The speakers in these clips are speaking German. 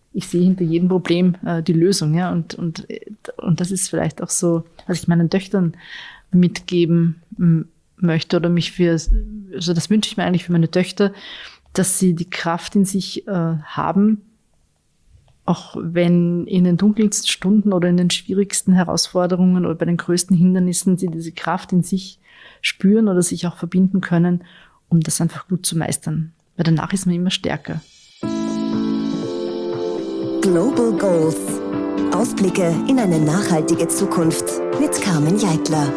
ich sehe hinter jedem Problem die Lösung. Ja? Und das ist vielleicht auch so, was ich meinen Töchtern mitgeben möchte oder also das wünsche ich mir eigentlich für meine Töchter, dass sie die Kraft in sich haben, auch wenn in den dunkelsten Stunden oder in den schwierigsten Herausforderungen oder bei den größten Hindernissen sie diese Kraft in sich spüren oder sich auch verbinden können, um das einfach gut zu meistern. Weil danach ist man immer stärker. Global Goals. Ausblicke in eine nachhaltige Zukunft mit Carmen Jeitler.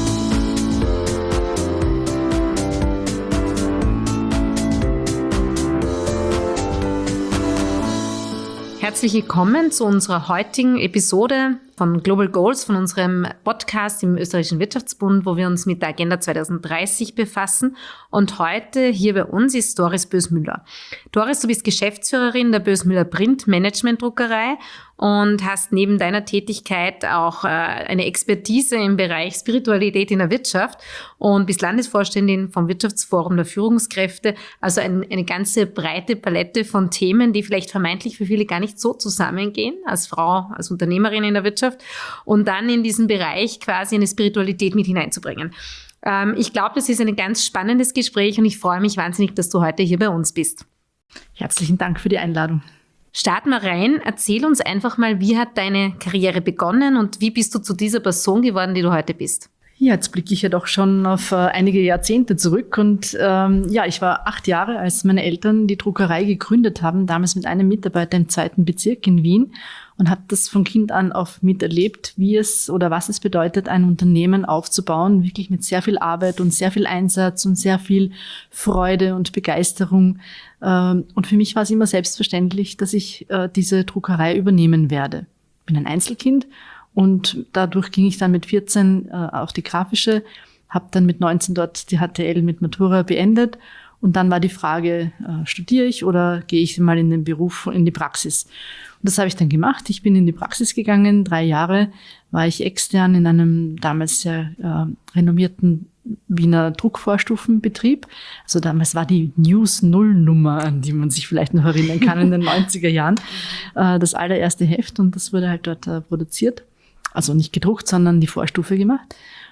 Herzlich willkommen zu unserer heutigen Episode von Global Goals, von unserem Podcast im Österreichischen Wirtschaftsbund, wo wir uns mit der Agenda 2030 befassen. Und heute hier bei uns ist Doris Bösmüller. Doris, du bist Geschäftsführerin der Bösmüller Print Management Druckerei und hast neben deiner Tätigkeit auch eine Expertise im Bereich Spiritualität in der Wirtschaft und bist Landesvorständin vom Wirtschaftsforum der Führungskräfte. Also eine ganze breite Palette von Themen, die vielleicht vermeintlich für viele gar nicht so zusammengehen, als Frau, als Unternehmerin in der Wirtschaft, und dann in diesen Bereich quasi eine Spiritualität mit hineinzubringen. Ich glaube, das ist ein ganz spannendes Gespräch und ich freue mich wahnsinnig, dass du heute hier bei uns bist. Herzlichen Dank für die Einladung. Starten wir rein. Erzähl uns einfach mal, wie hat deine Karriere begonnen und wie bist du zu dieser Person geworden, die du heute bist? Ja, jetzt blicke ich ja doch schon auf einige Jahrzehnte zurück und ich war 8 Jahre, als meine Eltern die Druckerei gegründet haben, damals mit einem Mitarbeiter im 2. Bezirk in Wien, und habe das von Kind an auf miterlebt, wie es oder was es bedeutet, ein Unternehmen aufzubauen, wirklich mit sehr viel Arbeit und sehr viel Einsatz und sehr viel Freude und Begeisterung. Und für mich war es immer selbstverständlich, dass ich diese Druckerei übernehmen werde. Ich bin ein Einzelkind und dadurch ging ich dann mit 14 auf die grafische, habe dann mit 19 dort die HTL mit Matura beendet. Und dann war die Frage, studiere ich oder gehe ich mal in den Beruf, in die Praxis? Und das habe ich dann gemacht. Ich bin in die Praxis gegangen. 3 Jahre war ich extern in einem damals sehr renommierten Wiener Druckvorstufenbetrieb. Also damals war die News-Null-Nummer, an die man sich vielleicht noch erinnern kann, in den 90er Jahren, das allererste Heft. Und das wurde halt dort produziert. Also nicht gedruckt, sondern die Vorstufe gemacht.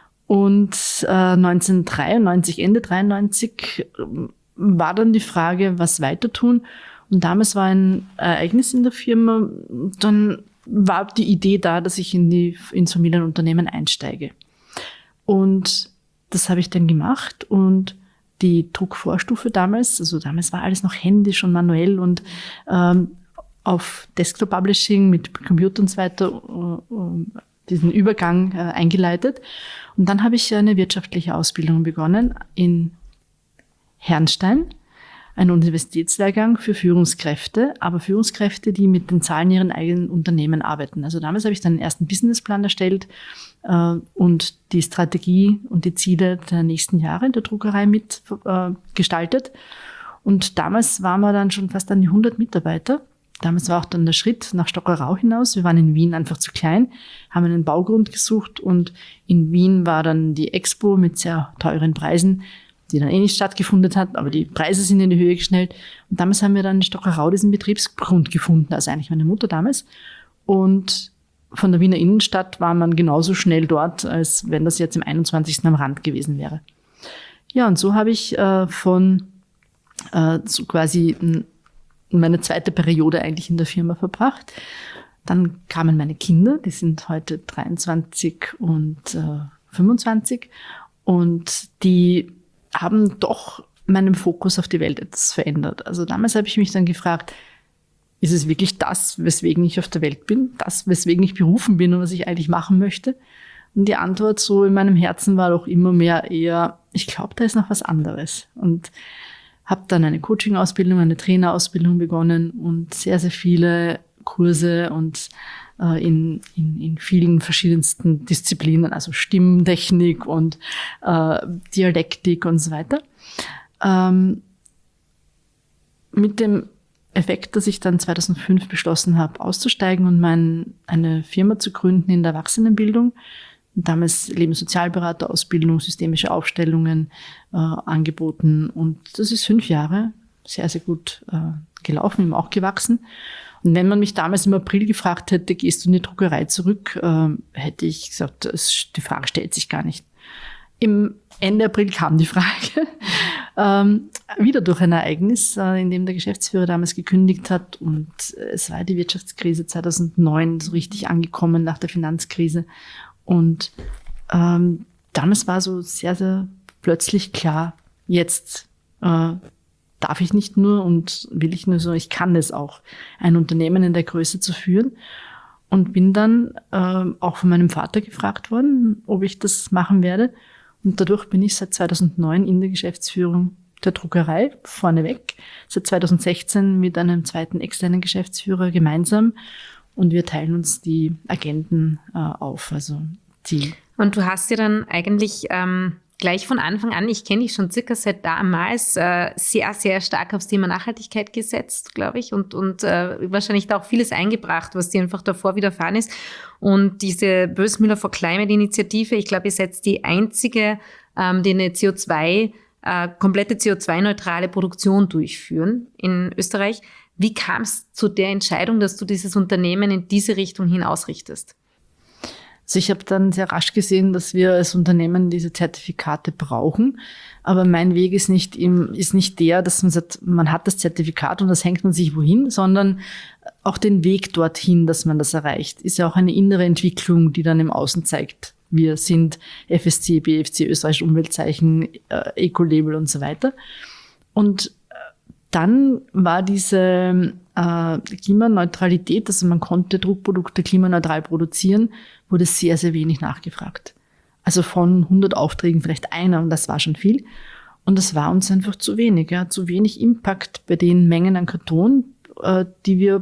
Und 1993, Ende 93, war dann die Frage, was weiter tun. Und damals war ein Ereignis in der Firma. Dann war die Idee da, dass ich ins Familienunternehmen einsteige. Und das habe ich dann gemacht. Und die Druckvorstufe damals war alles noch händisch und manuell und auf Desktop Publishing mit Computer und so weiter diesen Übergang eingeleitet. Und dann habe ich eine wirtschaftliche Ausbildung begonnen in Herrnstein, ein Universitätslehrgang für Führungskräfte, aber Führungskräfte, die mit den Zahlen ihren eigenen Unternehmen arbeiten. Also damals habe ich dann den ersten Businessplan erstellt und die Strategie und die Ziele der nächsten Jahre in der Druckerei mit gestaltet. Und damals waren wir dann schon fast an die 100 Mitarbeiter. Damals war auch dann der Schritt nach Stockerau hinaus. Wir waren in Wien einfach zu klein, haben einen Baugrund gesucht und in Wien war dann die Expo mit sehr teuren Preisen, die dann nicht stattgefunden hat, aber die Preise sind in die Höhe geschnellt. Und damals haben wir dann in Stockerau diesen Betriebsgrund gefunden, also eigentlich meine Mutter damals. Und von der Wiener Innenstadt war man genauso schnell dort, als wenn das jetzt im 21. am Rand gewesen wäre. Ja, und so habe ich so quasi meine zweite Periode eigentlich in der Firma verbracht. Dann kamen meine Kinder, die sind heute 23 und 25 und die haben doch meinen Fokus auf die Welt etwas verändert. Also damals habe ich mich dann gefragt, ist es wirklich das, weswegen ich auf der Welt bin? Das, weswegen ich berufen bin und was ich eigentlich machen möchte? Und die Antwort so in meinem Herzen war doch immer mehr eher, ich glaube, da ist noch was anderes. Und habe dann eine Coaching-Ausbildung, eine Trainerausbildung begonnen und sehr, sehr viele Kurse und in vielen verschiedensten Disziplinen, also Stimmtechnik und Dialektik und so weiter. Mit dem Effekt, dass ich dann 2005 beschlossen habe, auszusteigen und eine Firma zu gründen in der Erwachsenenbildung. Damals Lebenssozialberaterausbildung, systemische Aufstellungen angeboten. Und das ist 5 Jahre sehr, sehr gut gelaufen, eben auch gewachsen. Und wenn man mich damals im April gefragt hätte, gehst du in die Druckerei zurück, hätte ich gesagt, die Frage stellt sich gar nicht. Im Ende April kam die Frage, wieder durch ein Ereignis, in dem der Geschäftsführer damals gekündigt hat. Und es war die Wirtschaftskrise 2009 so richtig angekommen nach der Finanzkrise. Und damals war so sehr, sehr plötzlich klar, jetzt darf ich nicht nur und will ich nur so, ich kann es auch, ein Unternehmen in der Größe zu führen. Und bin dann auch von meinem Vater gefragt worden, ob ich das machen werde. Und dadurch bin ich seit 2009 in der Geschäftsführung der Druckerei vorneweg, seit 2016 mit einem zweiten externen Geschäftsführer gemeinsam. Und wir teilen uns die Agenden auf, also die. Und du hast dir dann eigentlich gleich von Anfang an, ich kenne dich schon circa seit damals, sehr, sehr stark aufs Thema Nachhaltigkeit gesetzt, glaube ich, und wahrscheinlich da auch vieles eingebracht, was dir einfach davor widerfahren ist. Und diese Bösmüller for Climate-Initiative, ich glaube, ihr seid die einzige, die eine komplette CO2-neutrale Produktion durchführen in Österreich. Wie kam es zu der Entscheidung, dass du dieses Unternehmen in diese Richtung hin ausrichtest? Also ich habe dann sehr rasch gesehen, dass wir als Unternehmen diese Zertifikate brauchen. Aber mein Weg ist nicht der, dass man sagt, man hat das Zertifikat und das hängt man sich wohin, sondern auch den Weg dorthin, dass man das erreicht. Ist ja auch eine innere Entwicklung, die dann im Außen zeigt. Wir sind FSC, BFC, österreichisches Umweltzeichen, Ecolabel und so weiter. Und dann war diese Klimaneutralität, also man konnte Druckprodukte klimaneutral produzieren, wurde sehr, sehr wenig nachgefragt. Also von 100 Aufträgen vielleicht einer und das war schon viel. Und das war uns einfach zu wenig. Ja, zu wenig Impact bei den Mengen an Karton, die wir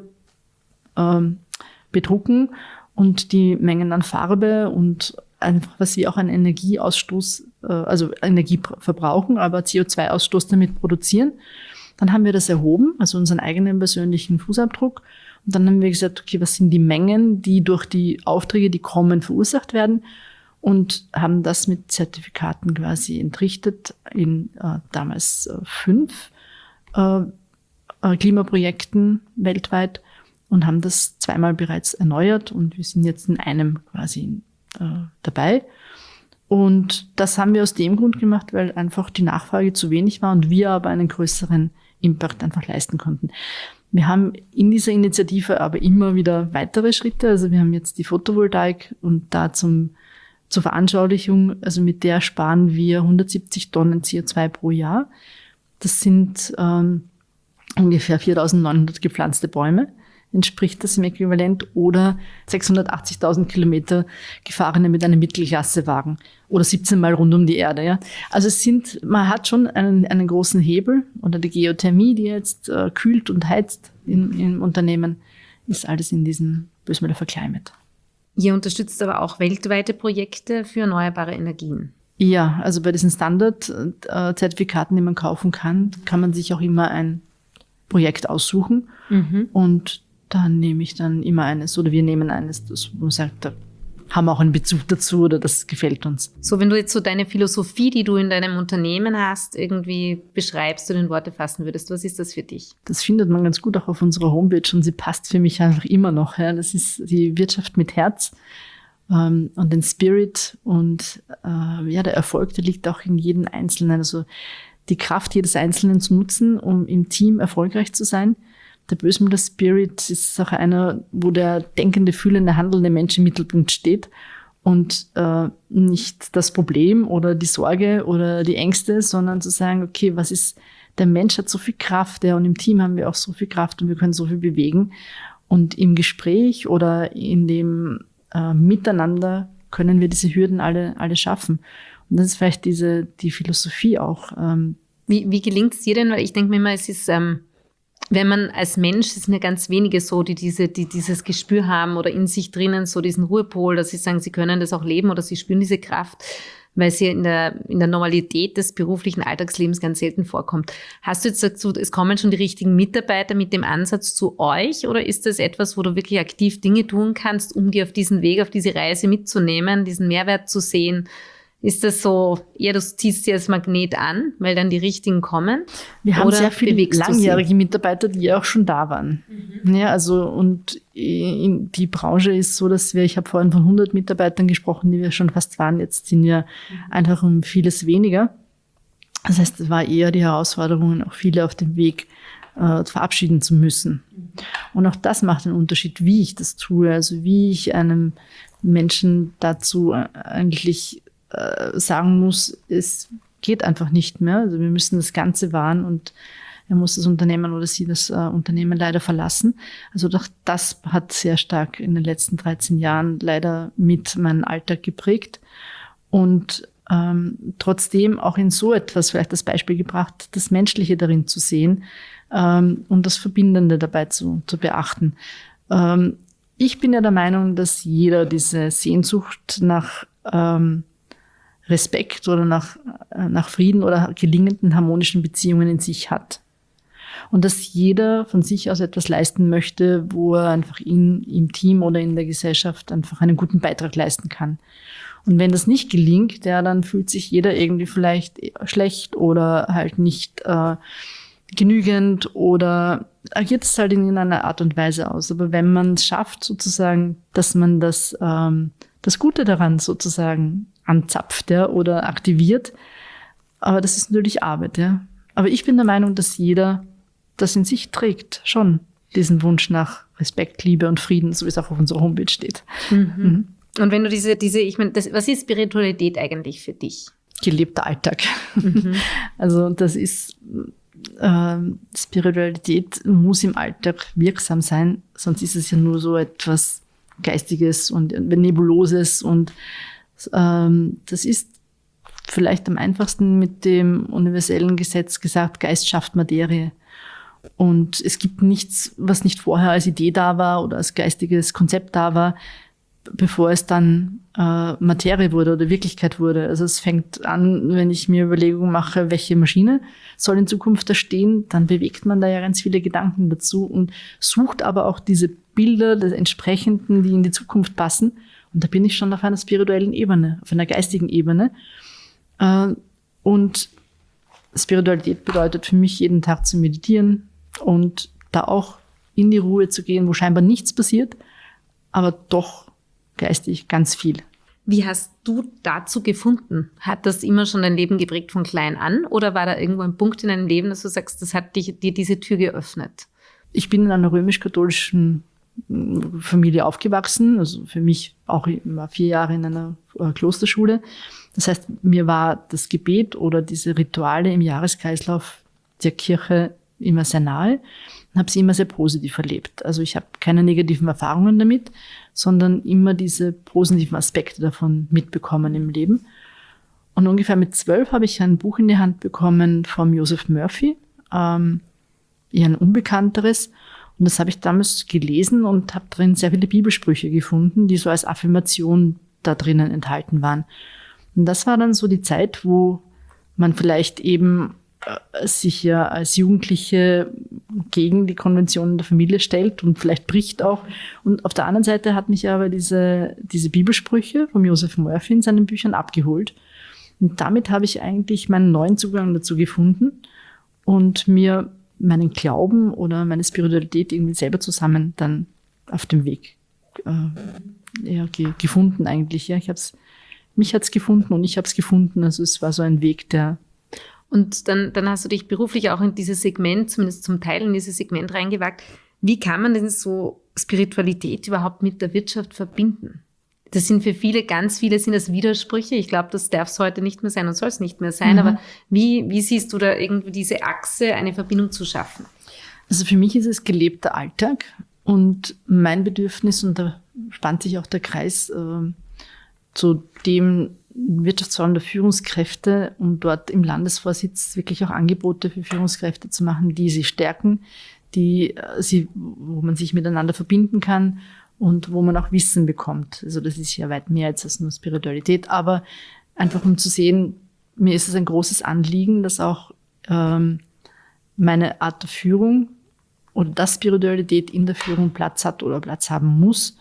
bedrucken und die Mengen an Farbe und einfach, was wir auch an Energieausstoß, also Energie verbrauchen, aber CO2-Ausstoß damit produzieren. Dann haben wir das erhoben, also unseren eigenen persönlichen Fußabdruck. Und dann haben wir gesagt, okay, was sind die Mengen, die durch die Aufträge, die kommen, verursacht werden? Und haben das mit Zertifikaten quasi entrichtet in damals 5 Klimaprojekten weltweit und haben das 2-mal bereits erneuert. Und wir sind jetzt in einem quasi dabei. Und das haben wir aus dem Grund gemacht, weil einfach die Nachfrage zu wenig war und wir aber einen größeren Impact einfach leisten konnten. Wir haben in dieser Initiative aber immer wieder weitere Schritte. Also wir haben jetzt die Photovoltaik und da zur Veranschaulichung, also mit der sparen wir 170 Tonnen CO2 pro Jahr. Das sind ungefähr 4.900 gepflanzte Bäume. Entspricht das im Äquivalent, oder 680.000 Kilometer gefahrene mit einem Mittelklassewagen oder 17 Mal rund um die Erde. Ja. Also man hat schon einen großen Hebel, oder die Geothermie, die jetzt kühlt und heizt im Unternehmen, ist alles in diesem Bösmüller for Climate. Ihr unterstützt aber auch weltweite Projekte für erneuerbare Energien. Ja, also bei diesen Standard-Zertifikaten, die man kaufen kann man sich auch immer ein Projekt aussuchen. Und dann nehme ich dann immer eines oder wir nehmen eines, das man sagt, da haben wir auch einen Bezug dazu oder das gefällt uns. So, wenn du jetzt so deine Philosophie, die du in deinem Unternehmen hast, irgendwie beschreibst oder in Worte fassen würdest, was ist das für dich? Das findet man ganz gut auch auf unserer Homepage und sie passt für mich einfach immer noch. Ja. Das ist die Wirtschaft mit Herz und den Spirit und der Erfolg, der liegt auch in jedem Einzelnen. Also die Kraft jedes Einzelnen zu nutzen, um im Team erfolgreich zu sein. Der Bösmüller Spirit ist auch einer, wo der denkende, fühlende, handelnde Mensch im Mittelpunkt steht und nicht das Problem oder die Sorge oder die Ängste, sondern zu sagen, okay, der Mensch hat so viel Kraft, ja, und im Team haben wir auch so viel Kraft und wir können so viel bewegen. Und im Gespräch oder in dem Miteinander können wir diese Hürden alle schaffen. Und das ist vielleicht die Philosophie auch. Wie gelingt es dir denn? Weil ich denke mir immer, es ist, wenn man als Mensch, es sind ja ganz wenige so, die dieses Gespür haben oder in sich drinnen so diesen Ruhepol, dass sie sagen, sie können das auch leben oder sie spüren diese Kraft, weil sie in der Normalität des beruflichen Alltagslebens ganz selten vorkommt. Hast du jetzt gesagt, es kommen schon die richtigen Mitarbeiter mit dem Ansatz zu euch, oder ist das etwas, wo du wirklich aktiv Dinge tun kannst, um die auf diesen Weg, auf diese Reise mitzunehmen, diesen Mehrwert zu sehen? Ist das so, du ziehst sie als Magnet an, weil dann die richtigen kommen? Wir haben oder sehr viele langjährige Mitarbeiter, die auch schon da waren. Ja, also, und die Branche ist so, dass ich habe vorhin von 100 Mitarbeitern gesprochen, die wir schon fast waren. Jetzt sind wir einfach um vieles weniger. Das heißt, es war eher die Herausforderung, auch viele auf dem Weg verabschieden zu müssen. Und auch das macht einen Unterschied, wie ich das tue, also wie ich einem Menschen dazu eigentlich sagen muss, es geht einfach nicht mehr. Also wir müssen das Ganze wahren und er muss das Unternehmen oder sie das Unternehmen leider verlassen. Also doch das hat sehr stark in den letzten 13 Jahren leider mit meinem Alltag geprägt. Und trotzdem auch in so etwas vielleicht das Beispiel gebracht, das Menschliche darin zu sehen und das Verbindende dabei zu beachten. Ich bin ja der Meinung, dass jeder diese Sehnsucht nach Respekt oder nach Frieden oder gelingenden harmonischen Beziehungen in sich hat. Und dass jeder von sich aus etwas leisten möchte, wo er einfach im Team oder in der Gesellschaft einfach einen guten Beitrag leisten kann. Und wenn das nicht gelingt, ja, dann fühlt sich jeder irgendwie vielleicht schlecht oder halt nicht genügend oder agiert es halt in einer Art und Weise aus. Aber wenn man es schafft, sozusagen, dass man das Gute daran sozusagen anzapft, ja, oder aktiviert, aber das ist natürlich Arbeit, ja. Aber ich bin der Meinung, dass jeder das in sich trägt, schon diesen Wunsch nach Respekt, Liebe und Frieden, so wie es auch auf unserer Homepage steht. Und wenn du ich meine, was ist Spiritualität eigentlich für dich? Gelebter Alltag. Also das ist Spiritualität muss im Alltag wirksam sein, sonst ist es ja nur so etwas Geistiges und Nebuloses und das ist vielleicht am einfachsten mit dem universellen Gesetz gesagt, Geist schafft Materie. Und es gibt nichts, was nicht vorher als Idee da war oder als geistiges Konzept da war, bevor es dann Materie wurde oder Wirklichkeit wurde. Also es fängt an, wenn ich mir Überlegungen mache, welche Maschine soll in Zukunft da stehen, dann bewegt man da ja ganz viele Gedanken dazu und sucht aber auch diese Bilder des Entsprechenden, die in die Zukunft passen. Und da bin ich schon auf einer spirituellen Ebene, auf einer geistigen Ebene. Und Spiritualität bedeutet für mich, jeden Tag zu meditieren und da auch in die Ruhe zu gehen, wo scheinbar nichts passiert, aber doch geistig ganz viel. Wie hast du dazu gefunden? Hat das immer schon dein Leben geprägt von klein an oder war da irgendwo ein Punkt in deinem Leben, dass du sagst, das hat dir diese Tür geöffnet? Ich bin in einer römisch-katholischen Familie aufgewachsen, also für mich auch war 4 Jahre in einer Klosterschule. Das heißt, mir war das Gebet oder diese Rituale im Jahreskreislauf der Kirche immer sehr nahe und habe sie immer sehr positiv erlebt. Also ich habe keine negativen Erfahrungen damit, sondern immer diese positiven Aspekte davon mitbekommen im Leben. Und ungefähr mit 12 habe ich ein Buch in die Hand bekommen vom Joseph Murphy, eher ein unbekannteres. Und das habe ich damals gelesen und habe drin sehr viele Bibelsprüche gefunden, die so als Affirmation da drinnen enthalten waren. Und das war dann so die Zeit, wo man vielleicht eben sich ja als Jugendliche gegen die Konventionen der Familie stellt und vielleicht bricht auch. Und auf der anderen Seite hat mich aber diese Bibelsprüche von Joseph Murphy in seinen Büchern abgeholt. Und damit habe ich eigentlich meinen neuen Zugang dazu gefunden und mir meinen Glauben oder meine Spiritualität irgendwie selber zusammen dann auf dem Weg gefunden eigentlich. Ja, mich hat's gefunden und ich habe es gefunden. Also es war so ein Weg, der... Und dann hast du dich beruflich auch in dieses Segment, zumindest zum Teil in dieses Segment reingewagt. Wie kann man denn so Spiritualität überhaupt mit der Wirtschaft verbinden? Das sind für viele, ganz viele sind das Widersprüche. Ich glaube, das darf es heute nicht mehr sein und soll es nicht mehr sein. Aber wie siehst du da irgendwie diese Achse, eine Verbindung zu schaffen? Also für mich ist es gelebter Alltag und mein Bedürfnis, und da spannt sich auch der Kreis zu dem Wirtschaftsforum der Führungskräfte, um dort im Landesvorsitz wirklich auch Angebote für Führungskräfte zu machen, die sie stärken, wo man sich miteinander verbinden kann und wo man auch Wissen bekommt. Also das ist ja weit mehr als nur Spiritualität, aber einfach um zu sehen, mir ist es ein großes Anliegen, dass auch meine Art der Führung oder dass Spiritualität in der Führung Platz hat oder Platz haben muss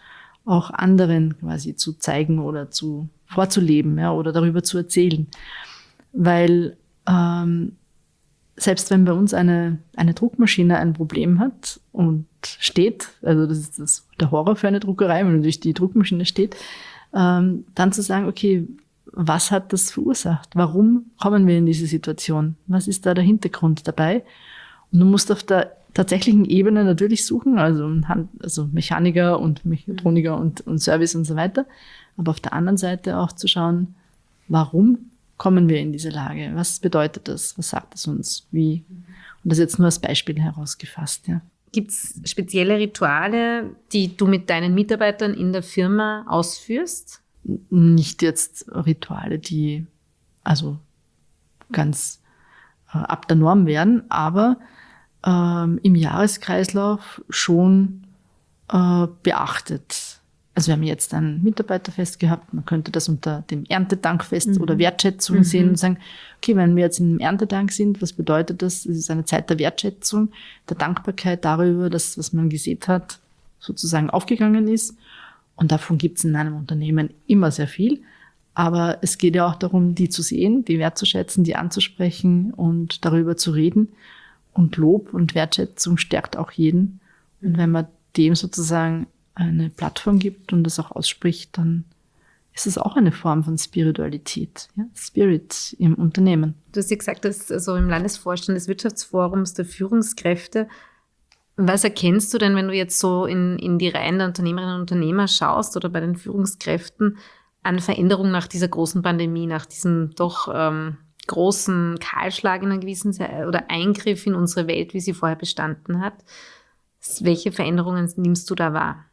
auch anderen quasi zu zeigen oder vorzuleben, ja, oder darüber zu erzählen. Weil selbst wenn bei uns eine Druckmaschine ein Problem hat und steht, also das ist der Horror für eine Druckerei, wenn durch die Druckmaschine steht, dann zu sagen, okay, was hat das verursacht? Warum kommen wir in diese Situation? Was ist da der Hintergrund dabei? Und du musst auf der tatsächlichen Ebene natürlich suchen, also Mechaniker und Mechatroniker und Service und so weiter. Aber auf der anderen Seite auch zu schauen, warum kommen wir in diese Lage? Was bedeutet das? Was sagt es uns? Wie? Und das jetzt nur als Beispiel herausgefasst, ja. Gibt es spezielle Rituale, die du mit deinen Mitarbeitern in der Firma ausführst? Nicht jetzt Rituale, die also ganz ab der Norm wären, aber im Jahreskreislauf schon beachtet. Also wir haben jetzt ein Mitarbeiterfest gehabt, man könnte das unter dem Erntedankfest oder Wertschätzung sehen und sagen, okay, wenn wir jetzt im Erntedank sind, was bedeutet das? Es ist eine Zeit der Wertschätzung, der Dankbarkeit darüber, dass was man gesät hat, sozusagen aufgegangen ist. Und davon gibt es in einem Unternehmen immer sehr viel. Aber es geht ja auch darum, die zu sehen, die wertzuschätzen, die anzusprechen und darüber zu reden. Und Lob und Wertschätzung stärkt auch jeden. Und wenn man dem sozusagen eine Plattform gibt und das auch ausspricht, dann ist es auch eine Form von Spiritualität, ja? Spirit im Unternehmen. Du hast ja gesagt, dass also im Landesvorstand des Wirtschaftsforums der Führungskräfte. Was erkennst du denn, wenn du jetzt so in die Reihen der Unternehmerinnen und Unternehmer schaust oder bei den Führungskräften an Veränderungen nach dieser großen Pandemie, nach diesem doch großen Kahlschlag in einer gewissen Zeit oder Eingriff in unsere Welt, wie sie vorher bestanden hat? Welche Veränderungen nimmst du da wahr?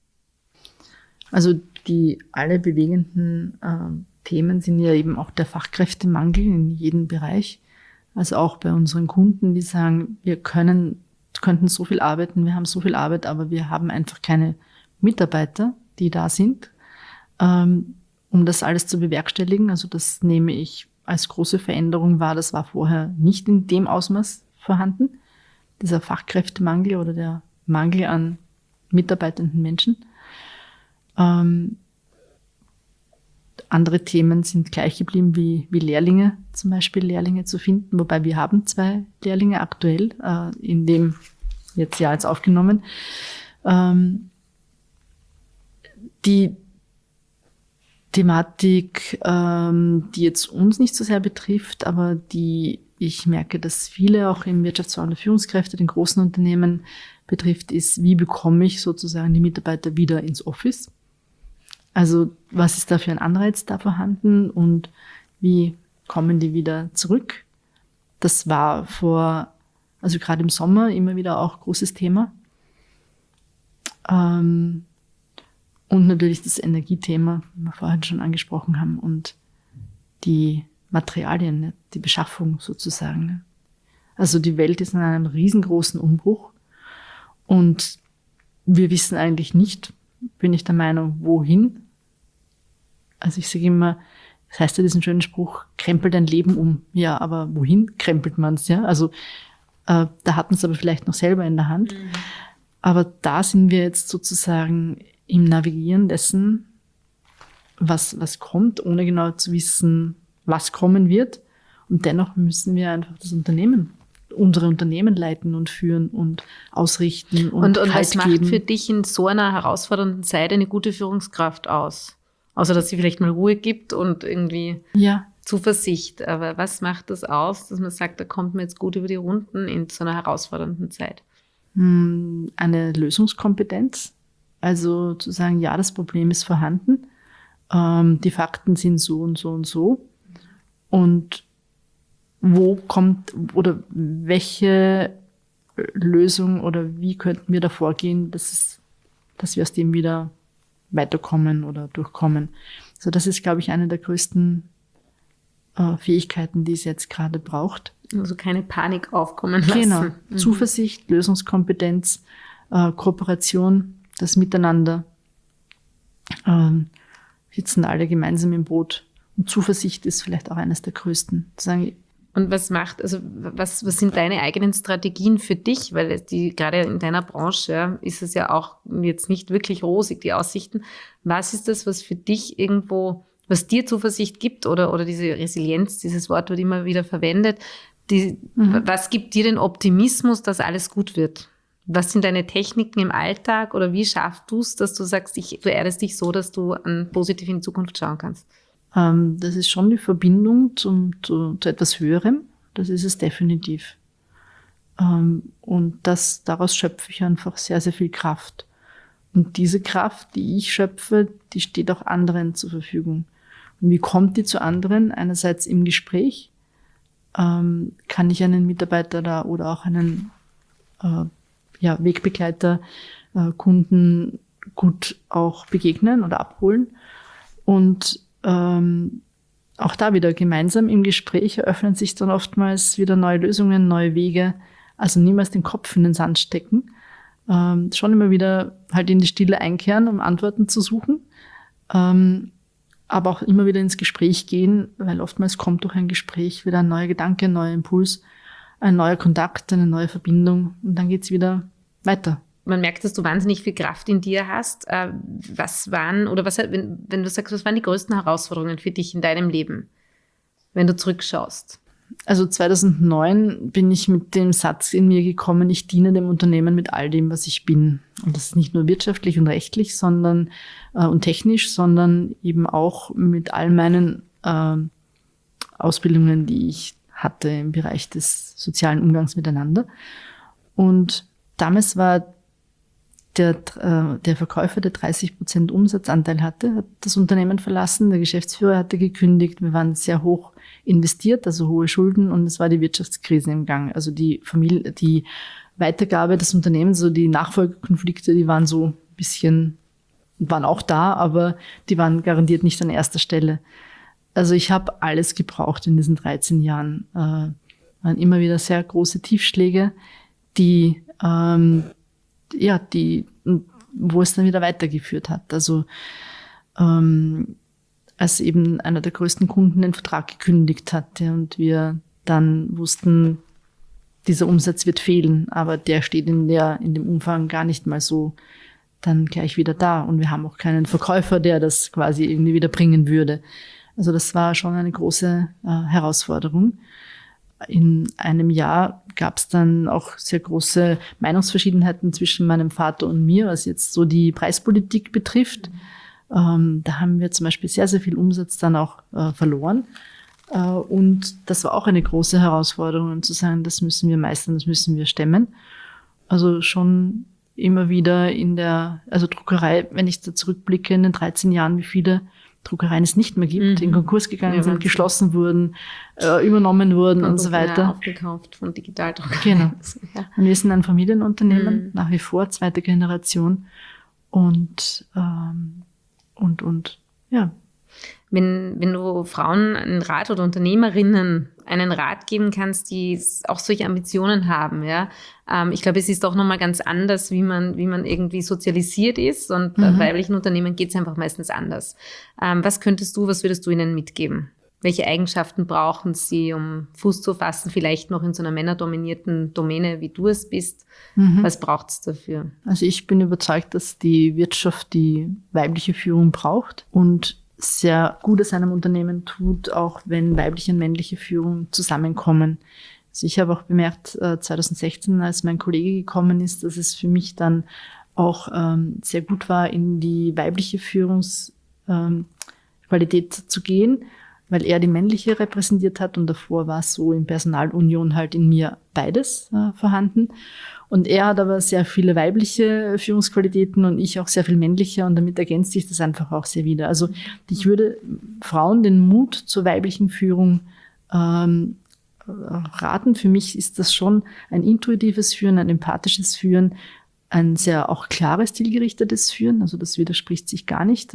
Also die alle bewegenden Themen sind ja eben auch der Fachkräftemangel in jedem Bereich. Also auch bei unseren Kunden, die sagen, wir könnten so viel arbeiten, wir haben so viel Arbeit, aber wir haben einfach keine Mitarbeiter, die da sind, um das alles zu bewerkstelligen. Also das nehme ich als große Veränderung wahr. Das war vorher nicht in dem Ausmaß vorhanden, dieser Fachkräftemangel oder der Mangel an mitarbeitenden Menschen. Andere Themen sind gleich geblieben wie Lehrlinge, zum Beispiel Lehrlinge zu finden, wobei wir haben 2 Lehrlinge aktuell, in dem Jahr jetzt aufgenommen. Die Thematik, die jetzt uns nicht so sehr betrifft, aber die ich merke, dass viele auch im Wirtschaftsforum der Führungskräfte, den großen Unternehmen betrifft, ist, wie bekomme ich sozusagen die Mitarbeiter wieder ins Office? Also was ist da für ein Anreiz da vorhanden und wie kommen die wieder zurück? Das war also gerade im Sommer immer wieder auch großes Thema. Und natürlich das Energiethema, wie wir vorhin schon angesprochen haben, und die Materialien, die Beschaffung sozusagen. Also die Welt ist in einem riesengroßen Umbruch und wir wissen eigentlich nicht, bin ich der Meinung, wohin. Also ich sage immer, das heißt ja diesen schönen Spruch, krempel dein Leben um. Ja, aber wohin krempelt man es? Ja? Also da hat man es aber vielleicht noch selber in der Hand. Aber da sind wir jetzt sozusagen im Navigieren dessen, was kommt, ohne genau zu wissen, was kommen wird. Und dennoch müssen wir einfach unsere Unternehmen leiten und führen und ausrichten und was Halt geben. Macht für dich in so einer herausfordernden Zeit eine gute Führungskraft aus? Außer, dass sie vielleicht mal Ruhe gibt und irgendwie Zuversicht. Aber was macht das aus, dass man sagt, da kommt man jetzt gut über die Runden in so einer herausfordernden Zeit? Eine Lösungskompetenz. Also zu sagen, ja, das Problem ist vorhanden. Die Fakten sind so und so und so. Und wo kommt oder welche Lösung oder wie könnten wir da vorgehen, dass wir aus dem wieder weiterkommen oder durchkommen. Also das ist, glaube ich, eine der größten Fähigkeiten, die es jetzt gerade braucht. Also keine Panik aufkommen lassen. Genau. Zuversicht, Lösungskompetenz, Kooperation, das Miteinander. Sitzen alle gemeinsam im Boot. Und Zuversicht ist vielleicht auch eines der größten. Zu sagen, Und was sind deine eigenen Strategien für dich? Weil gerade in deiner Branche ist es ja auch jetzt nicht wirklich rosig, die Aussichten. Was ist das, was für dich irgendwo, was dir Zuversicht gibt oder diese Resilienz, dieses Wort wird immer wieder verwendet. Was gibt dir den Optimismus, dass alles gut wird? Was sind deine Techniken im Alltag oder wie schaffst du es, dass du sagst, du erdest dich so, dass du positiv in die Zukunft schauen kannst? Das ist schon die Verbindung zu etwas Höherem. Das ist es definitiv. Und daraus schöpfe ich einfach sehr, sehr viel Kraft. Und diese Kraft, die ich schöpfe, die steht auch anderen zur Verfügung. Und wie kommt die zu anderen? Einerseits im Gespräch. Kann ich einen Mitarbeiter oder auch einen Wegbegleiter, Kunden gut auch begegnen oder abholen. Und auch da wieder gemeinsam im Gespräch eröffnen sich dann oftmals wieder neue Lösungen, neue Wege. Also niemals den Kopf in den Sand stecken. Schon immer wieder halt in die Stille einkehren, um Antworten zu suchen. Aber auch immer wieder ins Gespräch gehen, weil oftmals kommt durch ein Gespräch wieder ein neuer Gedanke, ein neuer Impuls, ein neuer Kontakt, eine neue Verbindung und dann geht's wieder weiter. Man merkt, dass du wahnsinnig viel Kraft in dir hast. Wenn du sagst, was waren die größten Herausforderungen für dich in deinem Leben, wenn du zurückschaust? Also 2009 bin ich mit dem Satz in mir gekommen, ich diene dem Unternehmen mit all dem, was ich bin. Und das ist nicht nur wirtschaftlich und rechtlich, und technisch, sondern eben auch mit all meinen Ausbildungen, die ich hatte im Bereich des sozialen Umgangs miteinander. Und damals war der Verkäufer, der 30% Umsatzanteil hatte, hat das Unternehmen verlassen. Der Geschäftsführer hatte gekündigt. Wir waren sehr hoch investiert, also hohe Schulden, und es war die Wirtschaftskrise im Gang. Also die Weitergabe des Unternehmens, so die Nachfolgekonflikte, die waren so ein bisschen, waren auch da, aber die waren garantiert nicht an erster Stelle. Also ich habe alles gebraucht in diesen 13 Jahren. Waren immer wieder sehr große Tiefschläge, wo es dann wieder weitergeführt hat. Also als eben einer der größten Kunden den Vertrag gekündigt hatte und wir dann wussten, dieser Umsatz wird fehlen, aber der steht in dem Umfang gar nicht mal so dann gleich wieder da. Und wir haben auch keinen Verkäufer, der das quasi irgendwie wieder bringen würde. Also das war schon eine große Herausforderung. In einem Jahr gab es dann auch sehr große Meinungsverschiedenheiten zwischen meinem Vater und mir, was jetzt so die Preispolitik betrifft. Da haben wir zum Beispiel sehr, sehr viel Umsatz dann auch verloren. Und das war auch eine große Herausforderung, zu sagen, das müssen wir meistern, das müssen wir stemmen. Also schon immer wieder Druckerei, wenn ich da zurückblicke in den 13 Jahren, wie viele Druckereien es nicht mehr gibt, in Konkurs gegangen sind, geschlossen wurden, übernommen wurden und so weiter. Aufgekauft von Digitaldruckern. Genau. Ja. Und wir sind ein Familienunternehmen, nach wie vor, zweite Generation. Und ja. Wenn du Frauen einen Rat oder Unternehmerinnen einen Rat geben kannst, die auch solche Ambitionen haben, ja. Ich glaube, es ist auch nochmal ganz anders, wie man irgendwie sozialisiert ist, und bei weiblichen Unternehmen geht es einfach meistens anders. Was würdest du ihnen mitgeben? Welche Eigenschaften brauchen sie, um Fuß zu fassen, vielleicht noch in so einer männerdominierten Domäne, wie du es bist? Was braucht es dafür? Also ich bin überzeugt, dass die Wirtschaft die weibliche Führung braucht und sehr Gutes einem Unternehmen tut, auch wenn weibliche und männliche Führung zusammenkommen. Also ich habe auch bemerkt, 2016, als mein Kollege gekommen ist, dass es für mich dann auch sehr gut war, in die weibliche Führungsqualität zu gehen, weil er die männliche repräsentiert hat, und davor war es so in Personalunion halt in mir beides vorhanden. Und er hat aber sehr viele weibliche Führungsqualitäten und ich auch sehr viel männliche, und damit ergänzt sich das einfach auch sehr wieder. Also ich würde Frauen den Mut zur weiblichen Führung raten. Für mich ist das schon ein intuitives Führen, ein empathisches Führen, ein sehr auch klares, zielgerichtetes Führen. Also das widerspricht sich gar nicht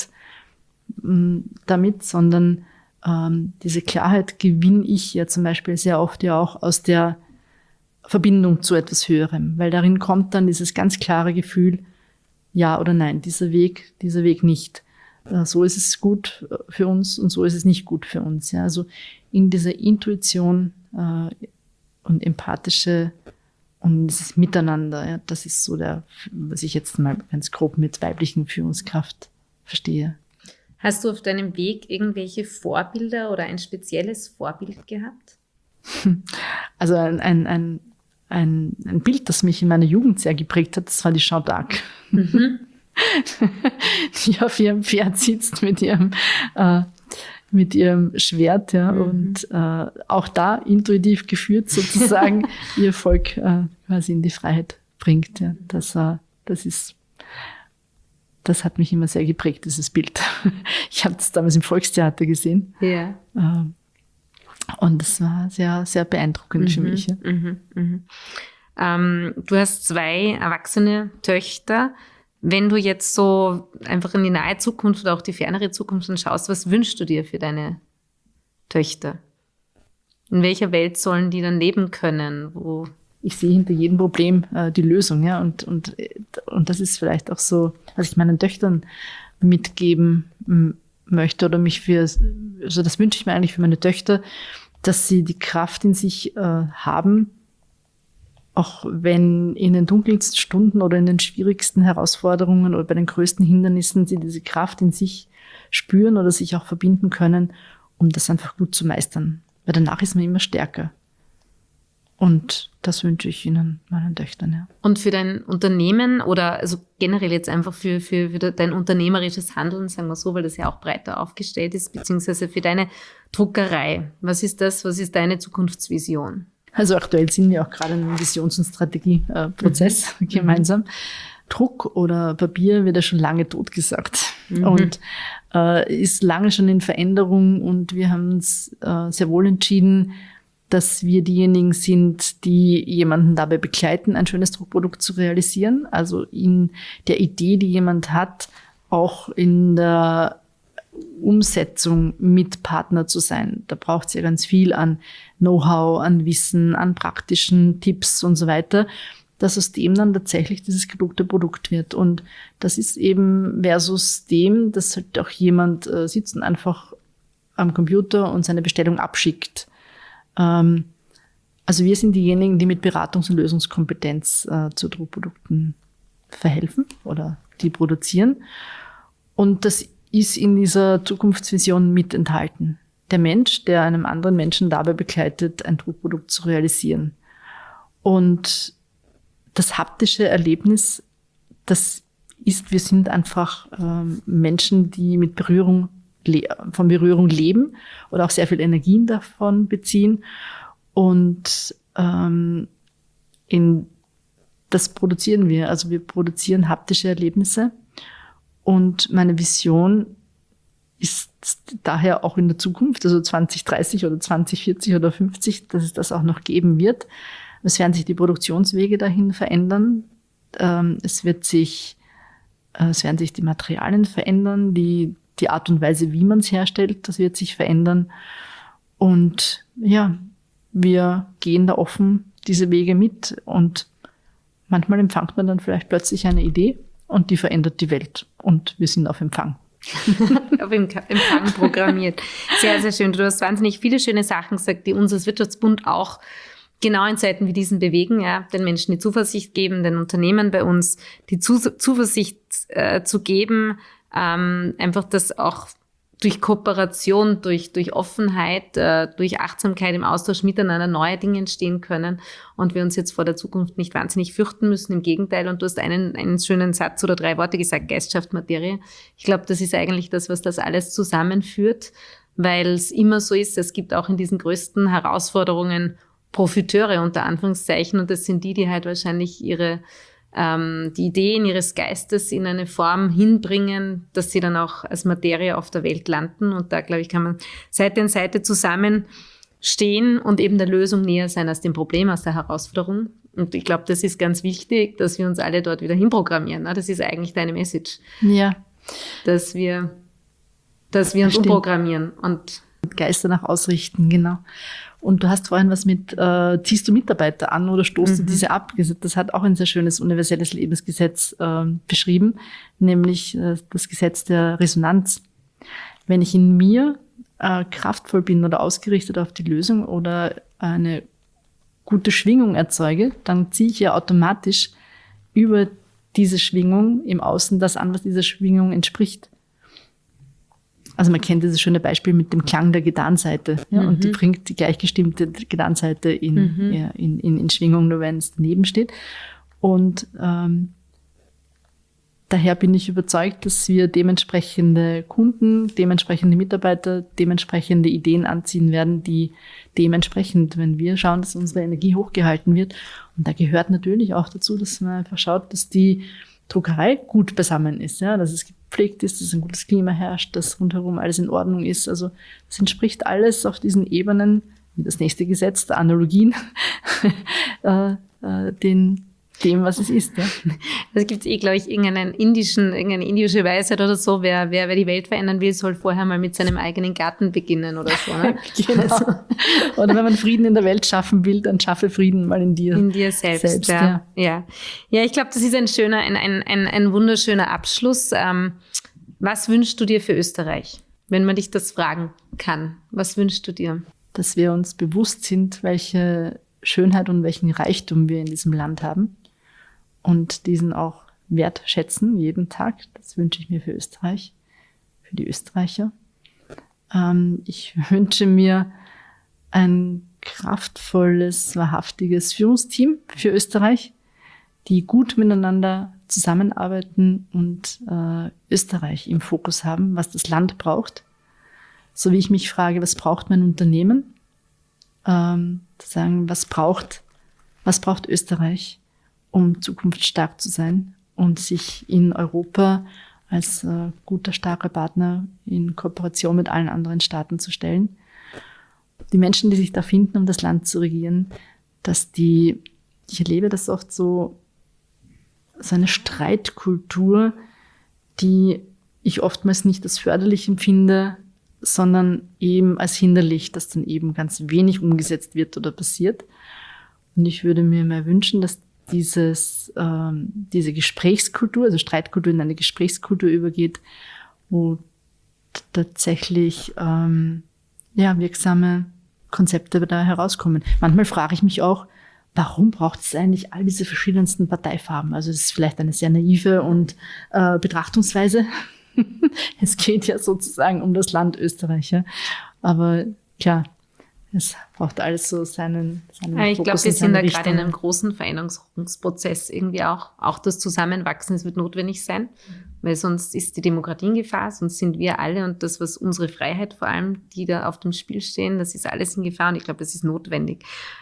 damit, sondern diese Klarheit gewinne ich ja zum Beispiel sehr oft ja auch aus der Verbindung zu etwas Höherem, weil darin kommt dann dieses ganz klare Gefühl, ja oder nein, dieser Weg nicht. so ist es gut für uns und so ist es nicht gut für uns. Ja. Also in dieser Intuition und empathische und dieses Miteinander, ja, das ist so was ich jetzt mal ganz grob mit weiblichen Führungskraft verstehe. Hast du auf deinem Weg irgendwelche Vorbilder oder ein spezielles Vorbild gehabt? Also ein Bild, das mich in meiner Jugend sehr geprägt hat, das war die Jeanne d'Arc. Mhm. Die auf ihrem Pferd sitzt mit ihrem Schwert, ja, und auch da intuitiv geführt sozusagen ihr Volk quasi in die Freiheit bringt. Ja. Das hat mich immer sehr geprägt, dieses Bild. Ich habe das damals im Volkstheater gesehen. Ja. Und das war sehr, sehr beeindruckend für mich. Ja. Du hast 2 erwachsene Töchter. Wenn du jetzt so einfach in die nahe Zukunft oder auch die fernere Zukunft schaust, was wünschst du dir für deine Töchter? In welcher Welt sollen die dann leben können? Ich sehe hinter jedem Problem die Lösung, ja, und das ist vielleicht auch so, was ich meinen Töchtern mitgeben möchte oder also das wünsche ich mir eigentlich für meine Töchter, dass sie die Kraft in sich haben, auch wenn in den dunkelsten Stunden oder in den schwierigsten Herausforderungen oder bei den größten Hindernissen sie diese Kraft in sich spüren oder sich auch verbinden können, um das einfach gut zu meistern. Weil danach ist man immer stärker. Und das wünsche ich ihnen, meinen Töchtern, ja. Und für dein Unternehmen oder also generell jetzt einfach für dein unternehmerisches Handeln, sagen wir so, weil das ja auch breiter aufgestellt ist, beziehungsweise für deine Druckerei. Was ist das? Was ist deine Zukunftsvision? Also aktuell sind wir auch gerade in einem Visions- und Strategieprozess gemeinsam. Druck oder Papier wird ja schon lange totgesagt und ist lange schon in Veränderung, und wir haben uns sehr wohl entschieden, dass wir diejenigen sind, die jemanden dabei begleiten, ein schönes Druckprodukt zu realisieren. Also in der Idee, die jemand hat, auch in der Umsetzung mit Partner zu sein. Da braucht es ja ganz viel an Know-how, an Wissen, an praktischen Tipps und so weiter, dass aus dem dann tatsächlich dieses gedruckte Produkt wird. Und das ist eben versus dem, dass halt auch jemand sitzt und einfach am Computer und seine Bestellung abschickt. Also wir sind diejenigen, die mit Beratungs- und Lösungskompetenz zu Druckprodukten verhelfen oder die produzieren. Und das ist in dieser Zukunftsvision mit enthalten. Der Mensch, der einem anderen Menschen dabei begleitet, ein Druckprodukt zu realisieren. Und das haptische Erlebnis, wir sind einfach Menschen, die mit von Berührung leben oder auch sehr viel Energien davon beziehen. Und das produzieren wir. Also wir produzieren haptische Erlebnisse. Und meine Vision ist daher auch in der Zukunft, also 2030 oder 2040 oder 50, dass es das auch noch geben wird. Es werden sich die Produktionswege dahin verändern. Es werden sich die Materialien verändern, die Art und Weise, wie man es herstellt, das wird sich verändern. Und ja, wir gehen da offen diese Wege mit, und manchmal empfängt man dann vielleicht plötzlich eine Idee und die verändert die Welt, und wir sind auf Empfang. Auf Empfang programmiert. Sehr, sehr schön. Du hast wahnsinnig viele schöne Sachen gesagt, die uns als Wirtschaftsbund auch genau in Zeiten wie diesen bewegen, ja, den Menschen die Zuversicht geben, den Unternehmen bei uns die Zuversicht zu geben, einfach das auch durch Kooperation, durch Offenheit, durch Achtsamkeit im Austausch miteinander neue Dinge entstehen können und wir uns jetzt vor der Zukunft nicht wahnsinnig fürchten müssen. Im Gegenteil, und du hast einen schönen Satz oder 3 Worte gesagt: Geist schafft Materie. Ich glaube, das ist eigentlich das, was das alles zusammenführt, weil es immer so ist, es gibt auch in diesen größten Herausforderungen Profiteure unter Anführungszeichen, und das sind die halt wahrscheinlich die Ideen ihres Geistes in eine Form hinbringen, dass sie dann auch als Materie auf der Welt landen. Und da, glaube ich, kann man Seite an Seite zusammenstehen und eben der Lösung näher sein als dem Problem, als der Herausforderung. Und ich glaube, das ist ganz wichtig, dass wir uns alle dort wieder hinprogrammieren. Das ist eigentlich deine Message. Ja. Dass wir uns umprogrammieren und Geister nach ausrichten, genau. Und du hast vorhin was mit, ziehst du Mitarbeiter an oder stoßt du diese ab? Das hat auch ein sehr schönes universelles Lebensgesetz beschrieben, nämlich das Gesetz der Resonanz. Wenn ich in mir kraftvoll bin oder ausgerichtet auf die Lösung oder eine gute Schwingung erzeuge, dann ziehe ich ja automatisch über diese Schwingung im Außen das an, was dieser Schwingung entspricht. Also man kennt dieses schöne Beispiel mit dem Klang der Gitarrenseite. Ja, und die bringt die gleichgestimmte Gitarrenseite in Schwingung, nur wenn es daneben steht. Und daher bin ich überzeugt, dass wir dementsprechende Kunden, dementsprechende Mitarbeiter, dementsprechende Ideen anziehen werden, die dementsprechend, wenn wir schauen, dass unsere Energie hochgehalten wird. Und da gehört natürlich auch dazu, dass man einfach schaut, dass die Druckerei gut beisammen ist, ja, dass es gepflegt ist, dass ein gutes Klima herrscht, dass rundherum alles in Ordnung ist. Also das entspricht alles auf diesen Ebenen, wie das nächste Gesetz der Analogien, dem, was es ist. Ja. Also gibt es glaube ich, irgendeine indische Weisheit oder so, wer die Welt verändern will, soll vorher mal mit seinem eigenen Garten beginnen oder so. Ne? Genau. Also. Oder wenn man Frieden in der Welt schaffen will, dann schaffe Frieden mal in dir. In dir selbst, ja. Ja, ich glaube, das ist ein wunderschöner Abschluss. Was wünschst du dir für Österreich, wenn man dich das fragen kann? Was wünschst du dir? Dass wir uns bewusst sind, welche Schönheit und welchen Reichtum wir in diesem Land haben. Und diesen auch wertschätzen jeden Tag. Das wünsche ich mir für Österreich, für die Österreicher. Ich wünsche mir ein kraftvolles, wahrhaftiges Führungsteam für Österreich, die gut miteinander zusammenarbeiten und Österreich im Fokus haben, was das Land braucht. So wie ich mich frage, was braucht mein Unternehmen? Zu sagen, was braucht Österreich, um zukunftsstark zu sein und sich in Europa als guter, starker Partner in Kooperation mit allen anderen Staaten zu stellen. Die Menschen, die sich da finden, um das Land zu regieren, ich erlebe das oft so eine Streitkultur, die ich oftmals nicht als förderlich empfinde, sondern eben als hinderlich, dass dann eben ganz wenig umgesetzt wird oder passiert. Und ich würde mir mehr wünschen, dass diese Gesprächskultur, also Streitkultur in eine Gesprächskultur übergeht, wo tatsächlich wirksame Konzepte da herauskommen. Manchmal frage ich mich auch, warum braucht es eigentlich all diese verschiedensten Parteifarben? Also es ist vielleicht eine sehr naive und Betrachtungsweise. Es geht ja sozusagen um das Land Österreich. Ja. Aber klar, es braucht alles so seinen Ich glaube, wir sind da gerade in einem großen Veränderungsprozess irgendwie auch das Zusammenwachsen, es wird notwendig sein, weil sonst ist die Demokratie in Gefahr, sonst sind wir alle und das, was unsere Freiheit vor allem, die da auf dem Spiel stehen, das ist alles in Gefahr und ich glaube, das ist notwendig.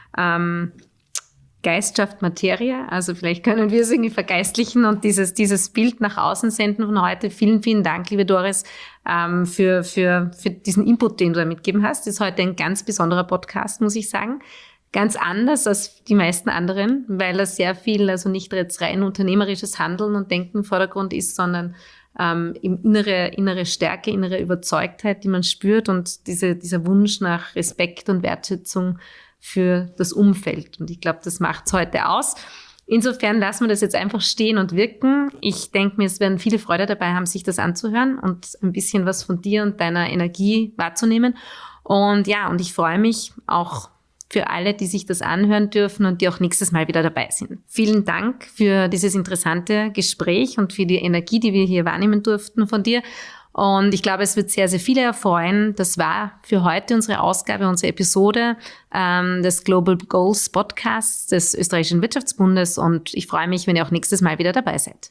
Geist schafft Materie, also vielleicht können wir es irgendwie vergeistlichen und dieses Bild nach außen senden von heute. Vielen, vielen Dank, liebe Doris, für diesen Input, den du da mitgegeben hast. Das ist heute ein ganz besonderer Podcast, muss ich sagen. Ganz anders als die meisten anderen, weil er sehr viel, also nicht jetzt rein unternehmerisches Handeln und Denken im Vordergrund ist, sondern innere Stärke, innere Überzeugtheit, die man spürt und dieser Wunsch nach Respekt und Wertschätzung für das Umfeld. Und ich glaube, das macht's heute aus. Insofern lassen wir das jetzt einfach stehen und wirken. Ich denke mir, es werden viele Freude dabei haben, sich das anzuhören und ein bisschen was von dir und deiner Energie wahrzunehmen. Und ich freue mich auch für alle, die sich das anhören dürfen und die auch nächstes Mal wieder dabei sind. Vielen Dank für dieses interessante Gespräch und für die Energie, die wir hier wahrnehmen durften von dir. Und ich glaube, es wird sehr, sehr viele erfreuen. Das war für heute unsere Ausgabe, unsere Episode des Global Goals Podcasts des Österreichischen Wirtschaftsbundes. Und ich freue mich, wenn ihr auch nächstes Mal wieder dabei seid.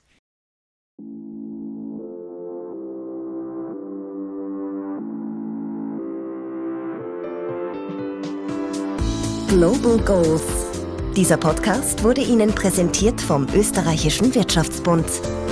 Global Goals. Dieser Podcast wurde Ihnen präsentiert vom Österreichischen Wirtschaftsbund.